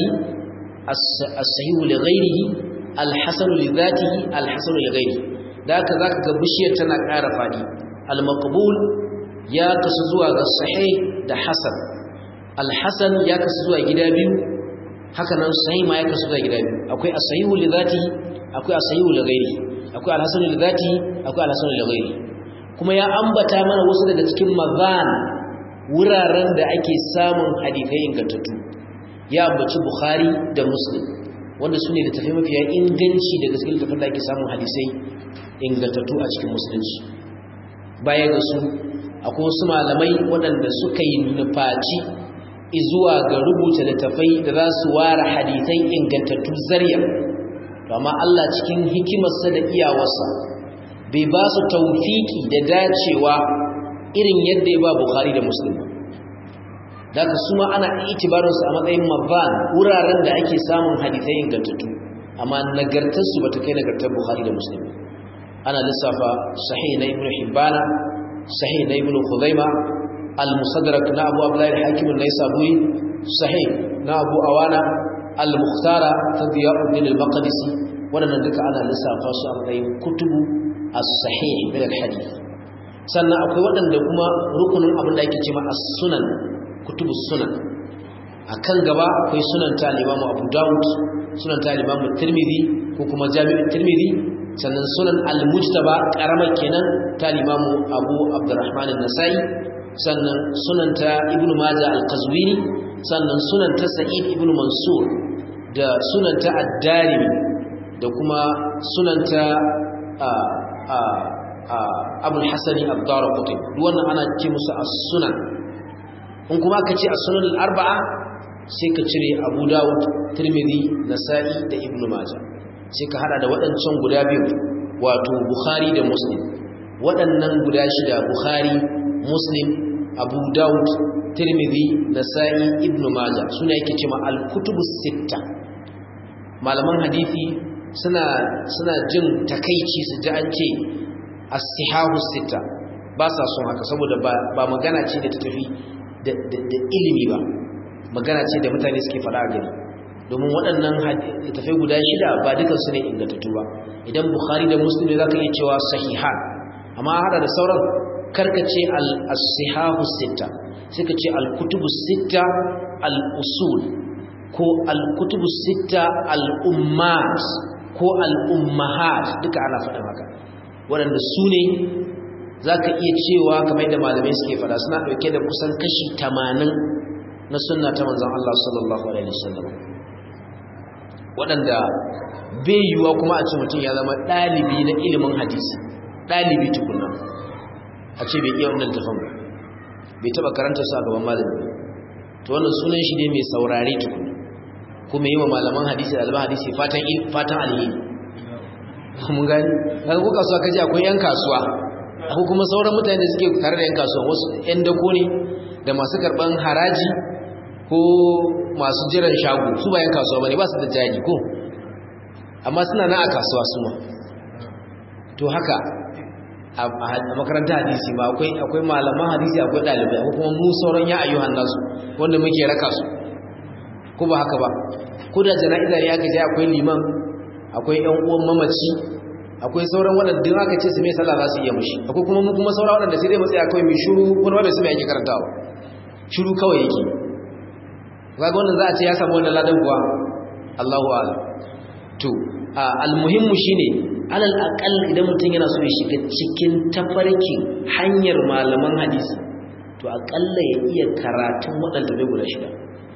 as-sahihu li ghayrihi al-hasanu li dhatihi al-hasanu li ghayrihi daka zaka ga bishiyar tana ƙara fadi al-maqbul ya kasu zuwa ga sahih da hasan al-hasan ya kasu zuwa gida biyu haka nan sahih ma ya kasu zuwa gida biyu akwai as-sahihu li dhatihi akwai as-sahihu li ghayrihi akwai al-hasanu li dhatihi akwai al-hasanu li ghayrihi kuma ya ambata mana wasu daga cikin mazan wuraren da ake samun hadisai ingantattu ya ambaci Bukhari da Muslim wanda su ne da tafi mafiya inganci da gaske littafin da ake samun hadisai ingantattu a cikin musulunci baya ga su akwai wasu malamai waɗanda suka yi nufaci zuwa ga rubuta littafai da za su ware hadisai ingantattu zariya amma Allah cikin hikimarsa da iyawarsa bai ba su tawfiki da dacewa irin yadda ya ba Bukhari da Muslim daga su ma ana itibarin su a matsayin mabban wuraren da ake samun hadisai ingantattu amma nagartar su bata kai nagartar Bukhari da Muslim ana lissafa sahih na Ibn Hibban sahih na Ibn Khuzaimah al-Musaddarak na Abu Abdullah al-Hakim an-Naisaburi sahih na Abu Awana al-Mukhtara ta Diyauddin al-Maqdisi wannan duka ana lissafa su a matsayin kutubu as-sahih min al-hadith sannan akwai waɗanda kuma rukunin abin da ake cewa as-sunan kutubus sunan akan gaba akwai sunan ta Imam Abu Dawud sunan ta Imam Tirmidhi ko kuma Jami'ut Tirmidhi sannan sunan al-Mujtaba karamar kenan ta Imam Abu Abdurrahman an-Nasa'i sannan sunan ta Ibn Majah al-Qazwini sannan sunan ta Sa'id ibn Mansur da sunan ta Ad-Darimi da kuma sunan ta Abul Hasani ad-Darqutni wannan ana ce musu as-sunan in kuma ka ce as-sunan al-arba'a sai ka cire Abu Dawud, Tirmidhi, Nasa'i da Ibn Majah sai ka hada da waɗancan guda biyu wato Bukhari da Muslim. Waɗannan guda shida Bukhari, Muslim, Abu Dawud, Tirmidhi, Nasa'i, Ibn Majah suna yake cewa al-kutubus sitta. Malaman hadisi suna jin takeici su ji an ce as-sihahus sitta, ba sa son haka saboda ba magana ce da ta tafi da ilimi ba, magana ce da mutane suke fada a gari. Domin waɗannan tafai guda shida ba dukansu ne ingantattu ba. Idan Bukhari da Muslim za ka iya cewa sahihan, amma hada da sauran karkace al-sihahu sitta, sai ka ce al-kutubu sitta al-usul ko al-kutubu sitta al-ummat ko al-ummahat, duka ana faɗin haka. waɗanda su ne za ka iya cewa kamar da malamai suke fada suna ɗauke da kusan kashi 80 na sunna ta manzon Allah sallallahu alaihi wasallam, waɗanda bai yiwuwa kuma a ce mutum ya zama ɗalibi na ilimin hadisi, ɗalibi tukuna a ce bai iya wannan tafan ba, bai taɓa karanta su a gaban malami, to wannan sunan shi ne mai saurare tukuna, kuma yi wa malaman hadisi da alban hadisi fatan alheri. Mun gani kaga ko kasuwa kaje akwai yan kasuwa, ko kuma sauran mutane da suke tare da yan kasuwa, wasu yan dako ne da masu karban haraji ko masu jiran shago, su ba yan kasuwa bane, ba su da jari ko, amma suna nan a kasuwa su ma. To haka a makarantar hadisi ma akwai malaman hadisi, akwai dalibai, ko kuma mu sauran ya ayyuhan nasu wanda muke raka su, ko ba haka ba. Ko da jana'iza ne aka je akwai liman, akwai ƴan uwan mamaci, akwai sauran waɗanda aka ce su mai sallah za su iya mushi, akwai kuma mu kuma sauran waɗanda sai dai mu tsaya kawai mai shiru, kuma bai su mai yake karantawa, shiru kawai yake. Kaga wannan za a ce ya samu wannan ladan kuwa, Allahu a'lam. To almuhimmu shine alal aqal idan mutum yana so ya shiga cikin tafarkin hanyar malaman hadisi, to akalla ya iya karatun waɗanda bai guda shida,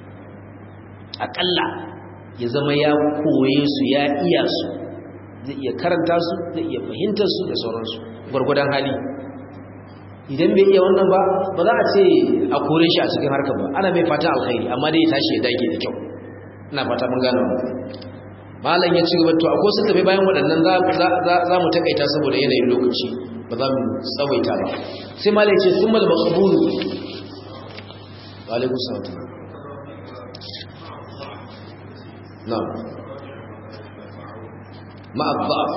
akalla ya zama ya koye su, ya iya su, zai iya karanta su, zai iya fahimtar su da sauransu gwargwadon hali. Idan bai iya wannan ba za a ce a kore shi a cikin harkar ba, ana mai fatan alkhairi, amma dai ya tashi ya dage da kyau. Ina fata mun gane wannan. Malam ya ci gaba, to akwai su tafi bayan waɗannan za mu takaita saboda yanayin lokaci, ba za mu tsawaita ba. Sai malam ya ce summal maqbul. Wa alaikum salam. نعم مع الضعف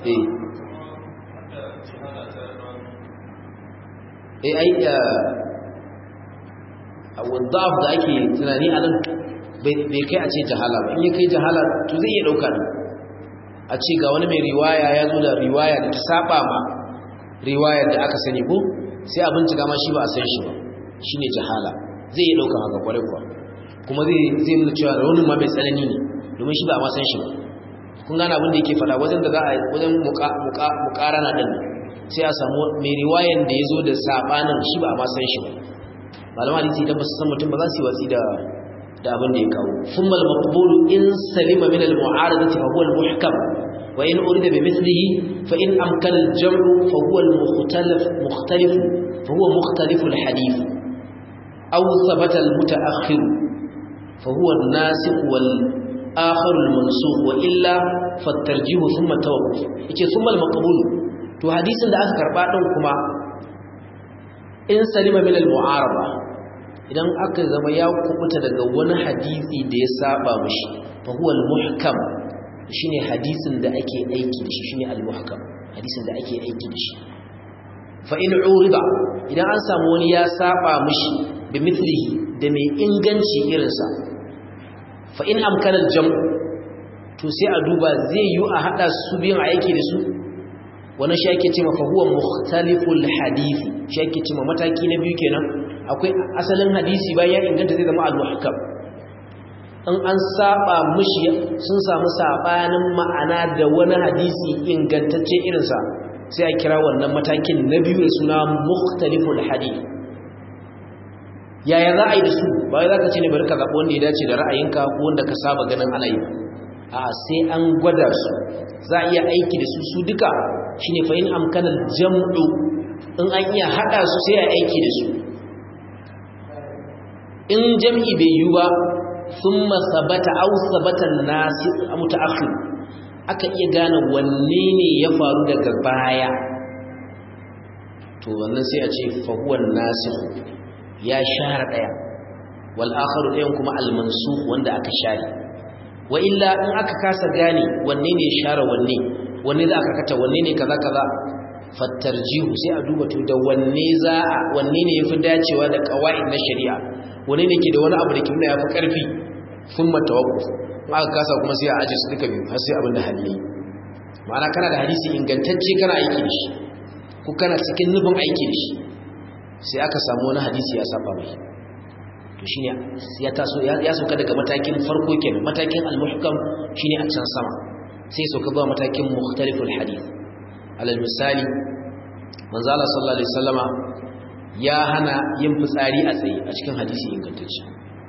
الضعف da ake tunani a nan bai kai a ce jahala ba. In ya kai jahala to zai iya ɗauka ne a ce ga wani mai riwaya ya zo da riwaya da ta saba ma riwayar da aka sani ko sai a bincika ma shi ba a san shi ba, shine jahala. Zai iya ɗauka haka kwarai kuwa, kuma zai nuna cewa raunin ma mai tsanani ne, domin shi ba a masan shi ba. Kun gane abin da yake fada wajen da za a wajen mukarana din, sai a samu mai riwayan da ya zo da sabanin shi ba a masan shi ba. Malama hadisi idan ba su san mutum ba za su yi watsi da abin da ya kawo. Thummal maqbulu in salima min al-mu'aradati fa huwa al-muhkam wa in urida bi mithlihi fa in amkana al-jam'u fa huwa al-mukhtalif fa huwa mukhtalif al-hadith aw thabata al-muta'akhir fa huwa an-nasikh wal آخر المنسوخ وإلا فالترجيح ثم التوقف. يجي ثم المقبول، تو حديث da aka karba din kuma in salima min al-mu'araba, idan aka zama ya kubuta daga wani hadisi da ya saba mishi, fa huwa al-muhkam, shine hadisin da ake aiki da shi, shine al-muhkam, hadisin da ake aiki da shi. Fa in urida, idan an samu wani ya saba mishi bi mithlihi da mai inganci irinsa, fa in amkana al-jam', to sai a duba zai yi a hada su biyan aiki da su, wannan shi ake cewa fa huwa mukhtaliful hadith, shi ake cewa mataki na biyu kenan. Akwai asalin hadisi bayan ya inganta zai zama al-muhkam, in an saba mishi sun samu sabanin ma'ana da wani hadisi ingantacce irinsa, sai a kira wannan matakin na biyu da suna mukhtaliful hadith. Yaya za a yi da su? Ba wai za ka ce ne bari ka zaɓi wanda ya dace da ra'ayinka ko wanda ka saba ganin ana yi, a sai an gwada su. Za a iya aiki da su duka, shi ne fa'in amkanar jam'u, in an iya haɗa su sai a aiki da su. in jam'i bai yi ba thumma sabata aw sabata an-nasi mutaakhir aka iya gane wanne ne ya faru daga baya to wannan sai a ce fa huwa an-nasikh ya share daya wal akharu dayan kuma al-mansukh wanda aka share wa illa in aka kasa gane wanne ne share wanne za aka kata wanne ne kaza kaza fattarjihu sai a duba to da wanne ne yafi dacewa da qawaid na shari'a wanne ne ke da wani abu da kin da yafi karfi thumma tawaqquf in aka kasa kuma sai a aje su duka biyu har sai abin da halli ma'ana kana da hadisi ingantacce kana aiki da shi ko kana cikin nufin aiki da shi sai aka samu wani hadisi ya saba mai to shine ya taso ya sauka daga matakin farko kenan matakin al-muhkam shine a can sama sai sauka ba matakin mukhtaliful hadith alal misali manzo Allah sallallahu alaihi wasallama ya hana yin fitsari a tsaye a cikin hadisi ingantacce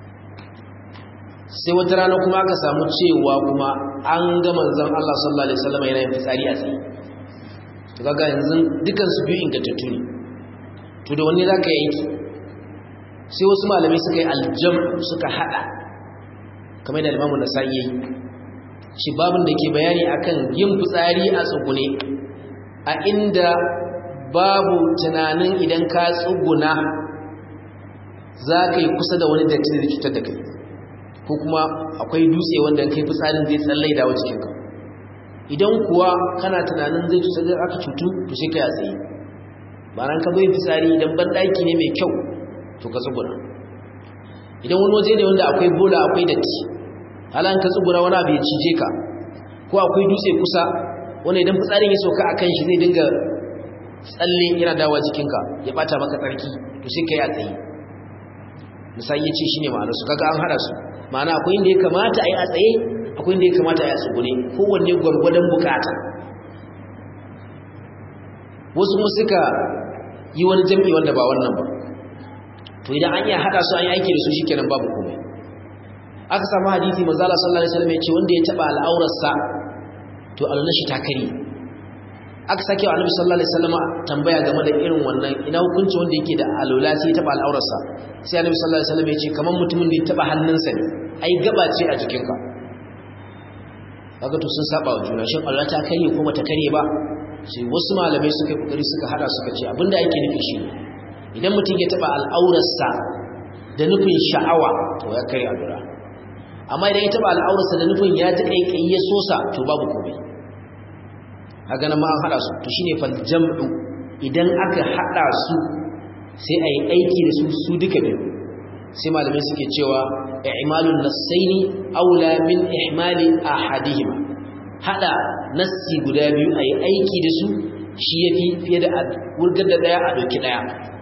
sai wata rana kuma aka samu cewa kuma an ga manzon Allah sallallahu alaihi wasallama yana yin fitsari a tsaye to kaga yanzu dukan su biyu ingantattu ne to da wanne zaka yanki sai wasu malamai suka yi aljam suka hada kamar da Imam Nasa'i yayi shi babin da ke bayani akan yin fitsari a tsugune a inda babu tunanin idan ka tsuguna za ka yi kusa da wani datti da cutar da kai ko kuma akwai dutse wanda kai fitsarin zai tsallai dawo jikinka idan kuwa kana tunanin zai cutar da aka cutu to sai ka yatsi ba ran ka bai fitsari idan ban daki ne mai kyau to ka tsuguna idan wani waje ne wanda akwai bola akwai datti halan ka tsuguna wani abu ya cije ka ko akwai dutse kusa wanda idan fitsarin ya sauka akan shi zai dinga tsalle yana dawowa jikinka ya bata maka tsarki to sai kai a tsaye misali yace shine ma'anar su kaga an hada su ma'ana akwai inda ya kamata ayi a tsaye akwai inda ya kamata ayi a tsugune kowanne gurgurdan bukata wasu mu suka yi wani jami'i wanda ba wannan ba to idan an iya hada su an yi aiki da su shikenan babu komai aka samu hadisi manzo Allah sallallahu alaihi wasallam yace wanda ya taba al'aurarsa to alwala shi ta kare aka sake wa annabi sallallahu alaihi wasallam tambaya game da irin wannan ina hukunci wanda yake da alwala sai ya taba al'aurarsa sai annabi sallallahu alaihi wasallam yace kaman mutumin da ya taba hannunsa ne ai gaba ce a jikinka kaga to sun saba wa juna shin alwala ta kare ko bata kare ba sai wasu malamai suka kokari suka hada suka ce abinda yake nufi shi idan mutum ya taba al'aurarsa da nufin sha'awa to ya kare alwala amma idan ya taba al'aurarsa da nufin ya ji kai ya sosa to babu komai haka nan ma an hada su to shine fal jam'u idan aka hada su sai ayi aiki da su duka biyu sai malamai suke cewa i'malun nassaini aula min ihmali ahadihima hada nassi guda biyu ayi aiki da su shi yafi fiye da wurgar da daya a doki daya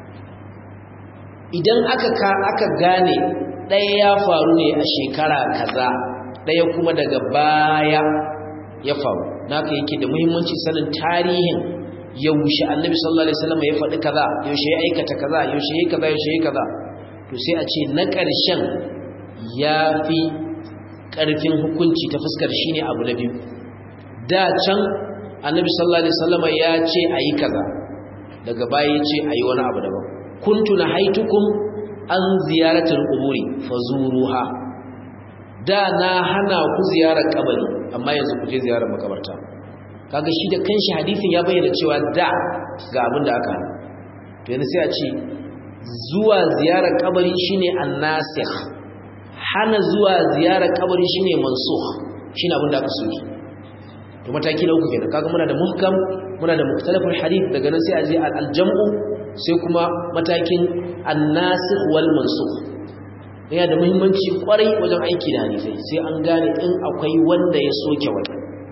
idan aka gane ɗaya ya faru ne a shekara kaza ɗaya kuma daga baya ya faru naka yake da muhimmanci sanin tarihin yaushe annabi sallallahu alaihi wasallam ya faɗi kaza yaushe ya aikata kaza yaushe ya kaza yaushe ya kaza to sai a ce na ƙarshen ya fi ƙarfin hukunci ta fuskar shine abu na biyu da can annabi sallallahu alaihi wasallam ya ce ayi kaza daga baya ya ce ayi wani abu daban kuntu nahaitukum an ziyaratul quburi fazuruha da na hana ku ziyarar kabari amma yanzu ku je ziyarar makabarta kaga shi da kanshi hadisin ya bayyana cewa da ga abin da aka hana to yanzu sai a ce zuwa ziyarar kabari shine annasikh hana zuwa ziyarar kabari shine mansukh shine abin da aka soki to mataki na uku kenan kaga muna da muhkam muna da mukhtalaful hadith daga nan sai a je al-jam'u sai kuma matakin annasikh wal mansukh yana da muhimmanci kwarai wajen aiki da hadisi sai an gane in akwai wanda ya soke wani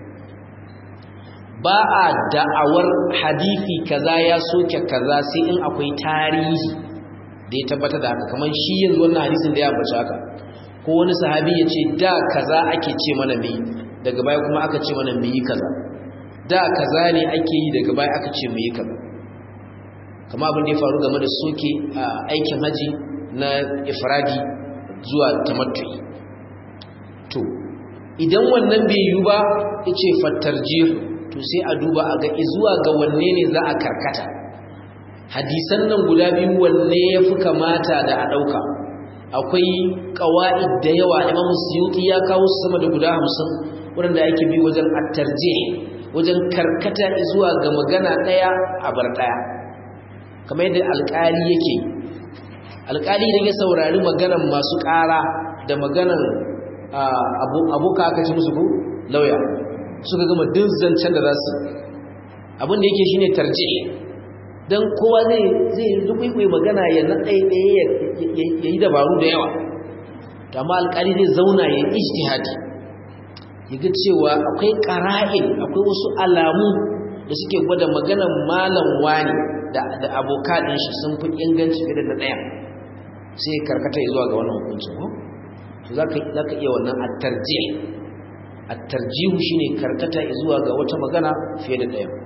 ba a da'awar hadisi kaza ya soke kaza sai in akwai tarihi da ya tabbata da haka kamar shi yanzu wannan hadisin da ya ambaci haka ko wani sahabi ya ce da kaza ake ce mana mai daga baya kuma aka ce mana mai kaza da kaza ne ake yi daga baya aka ce mai kaza kama abin da ya faru game da soke aikin haji na ifradi zuwa tamattu'i to idan wannan bai yi ba yace fattarjih to sai a duba a ga zuwa ga wanne ne za a karkata hadisan nan guda biyu wanne yafi kamata da a dauka akwai qawaid da yawa Imam Suyuti ya kawo sama da guda 50 wanda yake bi wajen at-tarjih wajen karkata zuwa ga magana daya a bar daya kamar yadda alƙali yake alƙali idan ya saurari maganar masu ƙara da maganar abuka aka ce musu ko lauya suka gama duk zancen da za su abin da yake shine tarjih dan kowa zai rubuye magana ya na ɗaiɗaya ya yi dabaru da yawa to amma alƙali zai zauna ya ijtihadi ya ga cewa akwai qara'in akwai wasu alamu da suke gwada maganar malam wani da abokan din shi sun fi inganci fiye da ɗaya sai karkata zuwa ga wannan hukunci ko to zaka iya wannan at-tarjih at-tarjih shine karkata zuwa ga wata magana fiye da ɗaya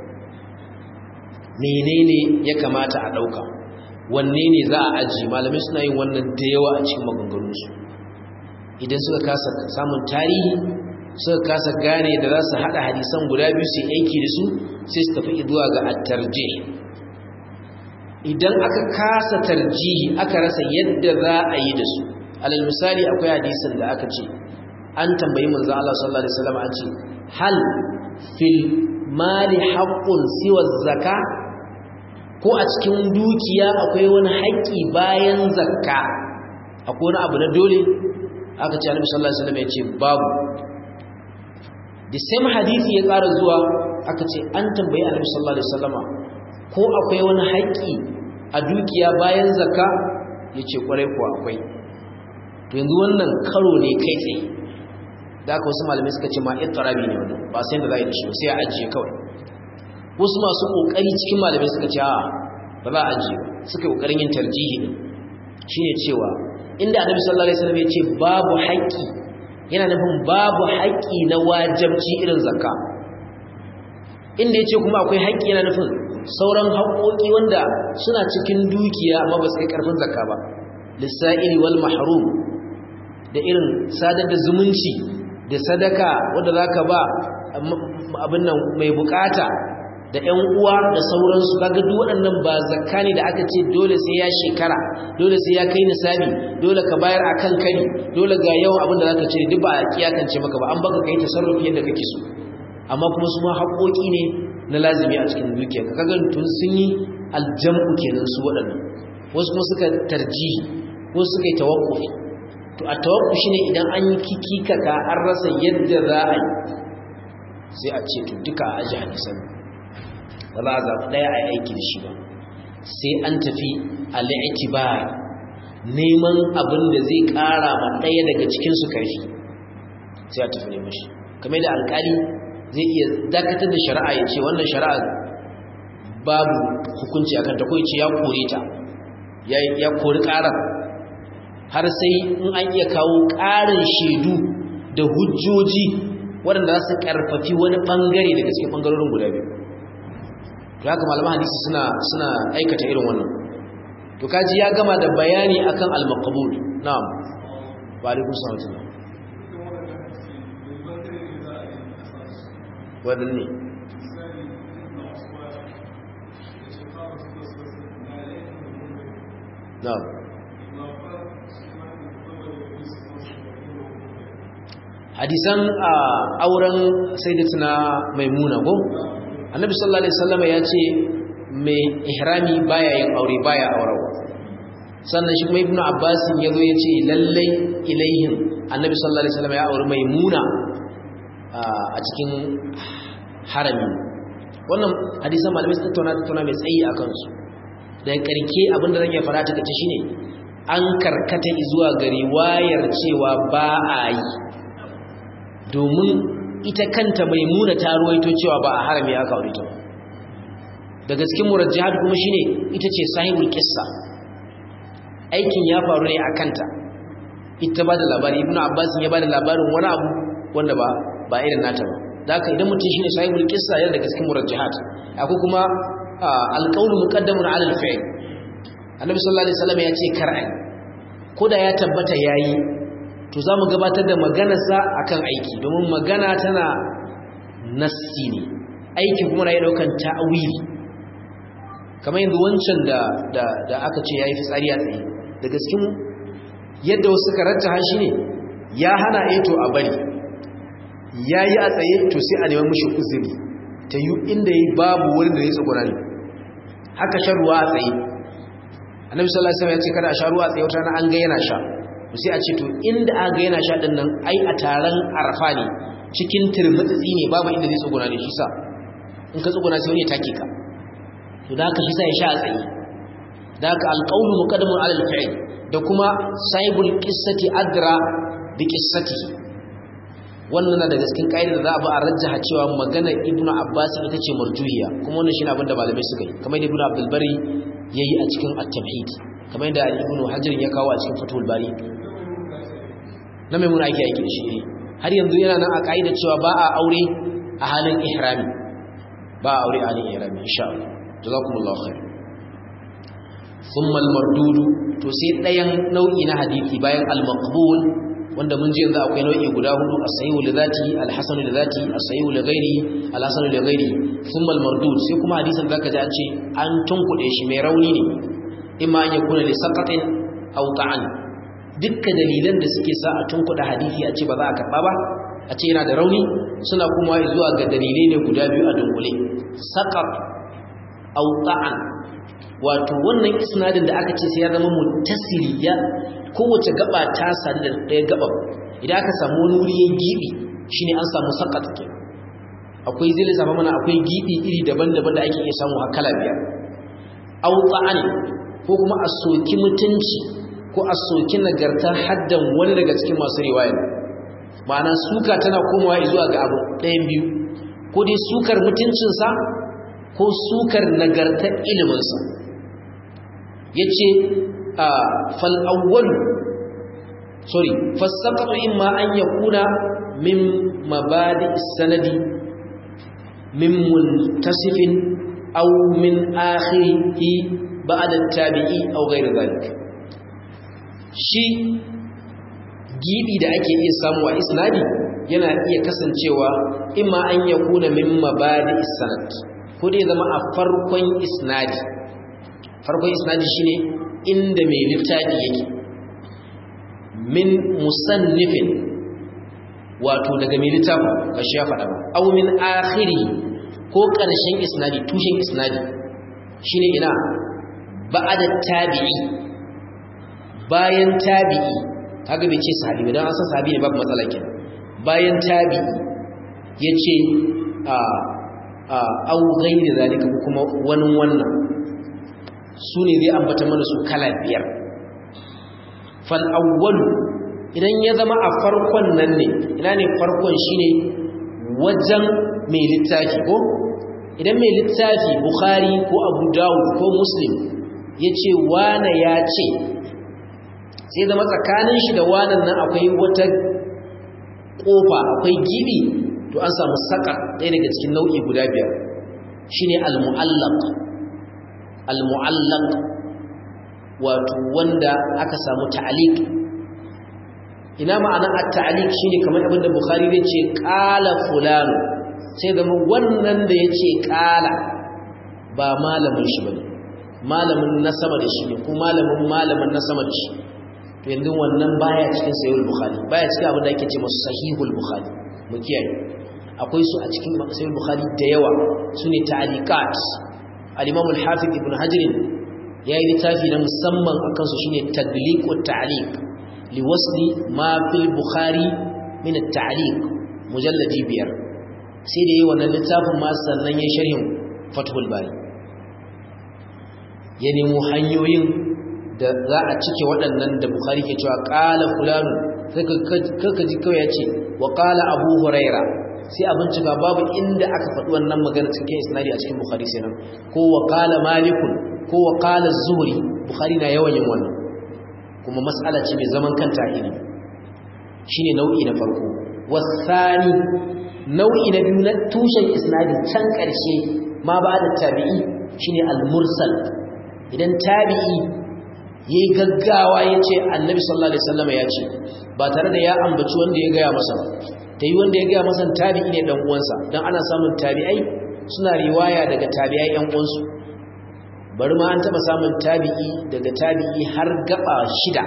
menene ya kamata a dauka wanne ne za a aji malamai suna yin wannan da yawa a cikin maganganunsu idan suka kasa samun tarihi suka kasa gane da za su hada hadisan guda biyu su aiki da su sai su tafi zuwa ga at-tarjih idan aka kasa tarjihi aka rasa yadda za a yi da su alal misali akwai hadisin da aka ce an tambayi manzo Allah sallallahu alaihi wasallam an ce hal fil mali haqqun siwa zakka ko a cikin dukiya akwai wani haƙƙi bayan zakka akwai wani abu na dole aka ce Annabi sallallahu alaihi wasallam ya ce babu the same hadisi ya ƙara zuwa aka ce an tambayi Annabi sallallahu alaihi wasallam ko akwai wani haƙƙi a dukiya bayan zakka yace kwarai ko akwai to yanzu wannan karo ne kai tsaye da aka wasu malamai suka ce ma ittirabi ne wannan ba sai da za a yi da shi sai a ajiye kawai wasu masu kokari cikin malamai suka ce ba za a ajiye suka yi kokarin yin tarjihi din shine cewa inda Annabi sallallahu alaihi wasallam ya ce babu haƙƙi yana nufin babu haƙƙi na wajibci irin zakka inda yace kuma akwai haƙƙi yana nufin sauran haƙoƙi wanda suna cikin dukiya amma ba su kai karfin zakka ba lisa'ili wal mahrum da irin sadar da zumunci da sadaka wanda zaka ba abin nan mai bukata da ƴan uwa da sauransu kaga duk waɗannan ba zakka ne da aka ce dole sai ya shekara dole sai ya kai nisabi dole ka bayar akan kari dole ga yawan abin da zaka ce duk ba a kiyakance maka ba an baka kai tasarrufi yadda kake so amma kuma su ma haƙoƙi ne na lazimi a cikin dukiya kaga tun sun yi aljam'u kenan su waɗannan wasu kuma suka tarjihi wasu suka yi tawaqqufi to a tawaqquf shine idan an yi kikikaka an rasa yadda za a yi sai a ce to duka a aji hadisan ba za a zaɓi ɗaya a yi aiki da shi ba sai an tafi al'itibar neman abin da zai ƙara ma ɗaya daga cikinsu ƙarfi sai a tafi neman shi kamar da alƙali zai iya dakatar da shari'a ya ce wannan shari'a babu hukunci a kanta ko ya ce ya kore ta ya kori ƙarar har sai in an iya kawo ƙarin shaidu da hujjoji waɗanda za su ƙarfafi wani ɓangare daga cikin ɓangarorin guda biyu to haka malaman hadisi suna aikata irin wannan to kaji ya gama da bayani akan al-maqbul na'am wa alaikum salam wadanne na'am hadisan auren sayyidatuna maimuna ko annabi sallallahu alaihi wasallam ya ce mai ihrami baya yin aure baya aurawa sannan shi kuma ibnu abbas yazo ya ce lallai ilaihim annabi sallallahu alaihi wasallam ya aure maimuna a cikin harami wannan hadisan malamai sun tattauna mai tsayi akan su da karke abinda zan iya fara ta kace shine an karkata zuwa ga riwayar cewa ba a yi domin ita kanta maimuna ta ruwaito cewa ba a harami aka aure ta ba daga cikin murajjihat kuma shine ita ce sahibul qissa aikin ya faru ne a kanta ita ba da labari ibnu abbas ya ba da labarin wani abu wanda ba irin nata ba zaka idan mutum shine sahibul qissa yana daga cikin murajjihat akwai kuma alqawlu muqaddamun ala al-fi'l annabi sallallahu alaihi wasallam ya ce kar'ai koda ya tabbata yayi to zamu gabatar da maganarsa akan aiki domin magana tana nassi ne aiki kuma na yi daukan ta'wili kamar yanzu wancan da aka ce yayi fitsari a tsaye daga cikin yadda wasu suka rajjaha shi ne ya hana to a bari yayi a tsaye to sai a neman mushi uzuri ta yi inda yi babu wurin da ya tsuguna ne haka shan ruwa a tsaye annabi sallallahu alaihi wasallam ya ce kada a sha ruwa a tsaye wata an ga yana sha sai a ce to inda aka ga yana sha din nan ai a taron arafa ne cikin turmutsi ne babu inda zai tsuguna ne shi sa in ka tsuguna sai wani ya take ka to da haka shi sa ya sha a tsaye da haka alqawlu muqaddamun ala al-fi'l da kuma saibul qissati adra bi qissatihi wannan na daga cikin kaidar da za a ba a rajjaha cewa magana ibnu abbas ita ce marjuhiya kuma wannan shine abin da malamai suka yi kamar ibnu abdul bari yayi a cikin at-tamhid kamar yadda ibnu hajar ya kawo a cikin fathul bari na mai mun aiki da shi har yanzu yana nan a kaidar cewa ba a aure a halin ihrami ba a aure a halin ihrami insha Allah jazakumullahu khair thumma al-mardud to sai dayan nau'i na hadisi bayan al-maqbul wanda mun ji yanzu akwai nau'i guda hudu as-sahihu li dhatihi al-hasanu li dhatihi as-sahihu li ghairihi al-hasanu li ghairihi thumma al-mardud sai kuma hadisin zaka ji an ce an tunkude shi mai rauni ne imma an yakuna li saqatin aw ta'an dukkan dalilan da suke sa a tunkuda hadisi a ce ba za a karba ba a ce yana da rauni suna kuma zuwa ga dalilai ne guda biyu a dunkule saqat aw ta'an wato wannan isnadin da aka ce sai ya zama muttasili ya kowace gaba ta sadu da ɗaya gaba idan aka samu wani wuri ya gibi shine an samu saqat ke akwai zai lissafa mana akwai gibi iri daban-daban da ake iya samu har kala biyar aw ta'an ko kuma a soki mutunci ko a soki nagartar haddan wani daga cikin masu riwaya ma'ana suka tana komawa zuwa ga abu ɗayan biyu ko dai sukar mutuncinsa ko sukar nagartar iliminsa yace fal awwal fasaqatu imma an yakuna min mabadi sanadi min muntasifin aw min akhirihi ba'da at-tabi'i aw ghayr dhalik shi gibi da ake iya samu a isnadi yana iya kasancewa imma an yakuna min mabadi sanad ko dai zama a farkon isnadi shine inda mai littafi yake min musannifin wato daga mai littafin kashi ya faɗa ba aw min akhiri ko ƙarshen isnadi tushen isnadi shine ina ba'da tabi'i bayan tabi'i kaga bai ce sahabi dan an san sahabi ne babu matsala kenan bayan tabi'i yace aw ghairi zalika kuma wannan su ne zai ambata mana su kala biyar fal awwalu idan ya zama a farkon nan ne ina ne farkon shine wajen mai littafi ko idan mai littafi bukhari ko abu dawud ko muslim yace wana ya ce sai zama tsakanin shi da wanan nan akwai wata kofa akwai gibi to an samu saka ɗaya daga cikin nau'i guda biyar shine al-mu'allaq wato wanda aka samu ta'liq ina ma'anar at-ta'liq shine kamar abin da bukhari zai ce qala fulan sai zama wannan da yace qala ba malamin shi bane malamin na sama da shi ne ko malamin na sama da shi to yanzu wannan baya cikin sahihul bukhari baya cikin abin da ake ce masa sahihul bukhari mu kiyaye akwai su a cikin sahihul bukhari da yawa sune ta'liqat al-imam al-hafiz ibn hajar yayi littafi na musamman akan su shine tagliq wa ta'liq li wasli ma fil bukhari min at-ta'liq mujalladi 5 sai da yayi wannan littafin ma sannan yayin sharhin fathul bari ya nemo hanyoyin da za a cike waɗannan da bukhari ke cewa qala fulanu sai ka ji kawai yace wa qala abu huraira sai a bincika babu inda aka faɗi wannan magana cikin isnadi a cikin bukhari sai nan ko wa qala malikun ko wa qala zuhri bukhari na yawan yin wannan kuma mas'ala ce mai zaman kanta a ilimi shine nau'i na farko wasani nau'i na biyu na tushen isnadi can ƙarshe ma ba da tabi'i shine al-mursal idan tabi'i yayi gaggawa yace annabi sallallahu alaihi wasallam ya ce ba tare da ya ambaci wanda ya gaya masa ba tayi wanda ya gaya masa tabi'i ne dan uwansa dan ana samun tabi'ai suna riwaya daga tabi'ai yan uwansu bari ma an taba samun tabi'i daga tabi'i har gaba 6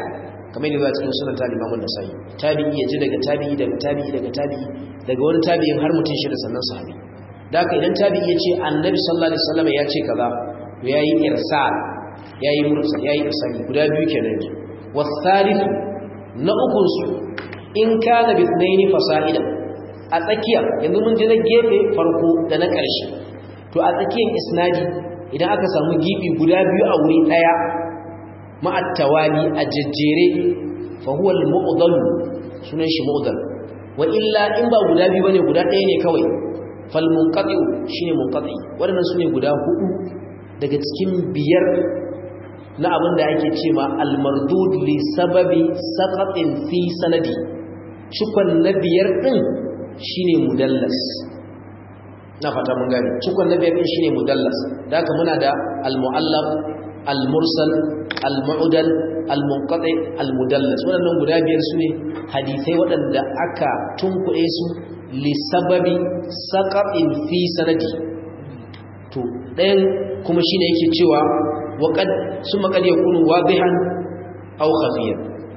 kamar yadda a cikin sunan Imam an-Nasa'i tabi'i ya ji daga tabi'i daga tabi'i daga tabi'i daga wani tabi'in har mutum shida sannan sahabi da haka idan tabi'i ya ce annabi sallallahu alaihi wasallam ya ce kaza to yayi irsal yayi mursal yayi irsali guda biyu kenan والثالث na ukun su in kana bi ithnaini fasa'ida a tsakiya yanzu mun ji na gefe farko da na ƙarshe to a tsakiyar isnadi idan aka samu gibi guda biyu a wuri daya ma'at tawali a jajjere fa huwa al-mu'dal sunan shi mu'dal wa illa in ba guda biyu bane guda daya ne kawai fal munqati shine munqati wadannan sune guda hudu daga cikin biyar na abin da ake ce ma al-mardud li sababi saqatin fi sanadi cikon na biyar din shine mudallas na fata mun gane cikon na biyar din shine mudallas da haka muna da al-mu'allaq al-mursal al-mu'dal al-munqati al-mudallas wannan guda biyar sune hadisai wadanda aka tunkuɗe su li sababi saqatin fi sanadi to ɗayan kuma shine yake cewa وقد ثم قد يكون واضحا او خفيا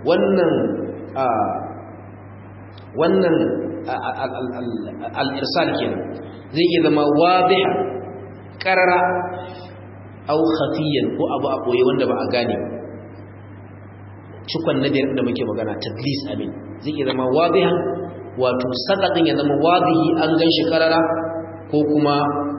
wannan al-irsal kenan zai iya zama wadiha qarara aw khafiyan ko abu a boye wanda ba a gane cikon nabiyar da muke magana tadlis amin zai iya zama wadiha wato saqatin ya zama wadihi an ganshi qarara ko kuma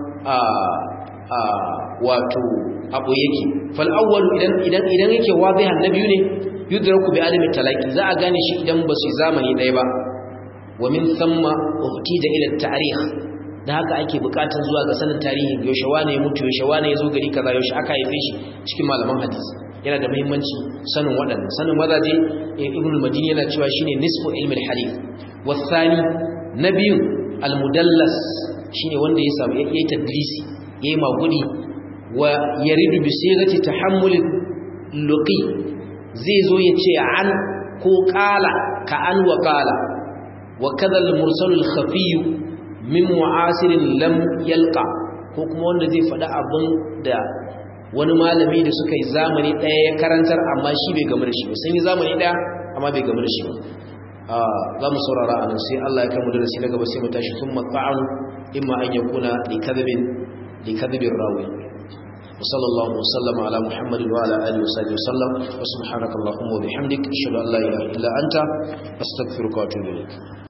wato abu yake fal awwal idan yake wadihan nabiyu ne yudraku bi alimi talaqi za a gane shi idan ba su zamani dai ba wa min thumma uhtija ila at-tarikh da haka ake bukatun zuwa ga sanin tarihi yaushe wane ya mutu yaushe wane ya zo gari kaza yaushe aka haife shi cikin malaman hadisi yana da muhimmanci sanin waɗannan sanin mazaje ibn al-madini yana cewa shine nisfu ilmi al-hadith wasani nabiyun al-mudallas shine wanda ya samu yayi tadlisi yayi magudi wa yaridu bi sigati tahammul luqi zai zo yace an ko qala ka an wa qala wa kadha al-mursal al-khafi min mu'asirin lam yalqa ko kuma wanda zai faɗa abin da wani malami da suka yi zamani ɗaya ya karantar amma shi bai gamu da shi ba sun yi zamani ɗaya amma bai gamu da shi ba za mu saurara anan sai Allah ya kama darasi na gaba sai mu tashi thumma ta'an imma an yakuna likadhibin rawi وصلى الله وسلم على محمد وعلى آله وصحبه وسلم وسبحانك اللهم وبحمدك أشهد أن لا إله إلا أنت أستغفرك وأتوب إليك